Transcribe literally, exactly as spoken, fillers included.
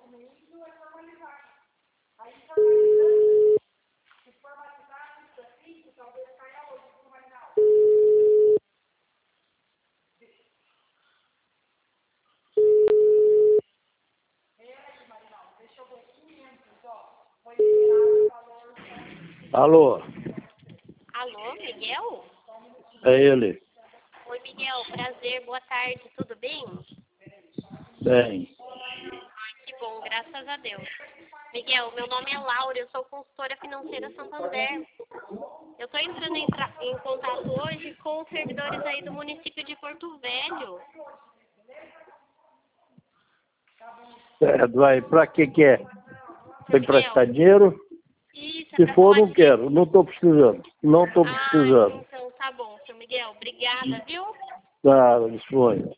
Alô? Alô, Miguel? É ele. Oi, Miguel, prazer, boa tarde, tudo bem? Bem. Ai, que bom, graças a Deus. Miguel, meu nome é Laura, eu sou consultora financeira Santander. Eu estou entrando em, tra- em contato hoje com os servidores aí do município de Porto Velho. É, vai, pra que que é? Vai emprestar Miguel, dinheiro? isso, é Se para for, falar não de... quero. Não estou precisando. Não estou Ah, precisando. então tá bom, seu Miguel, obrigada, viu? Tá, disponha.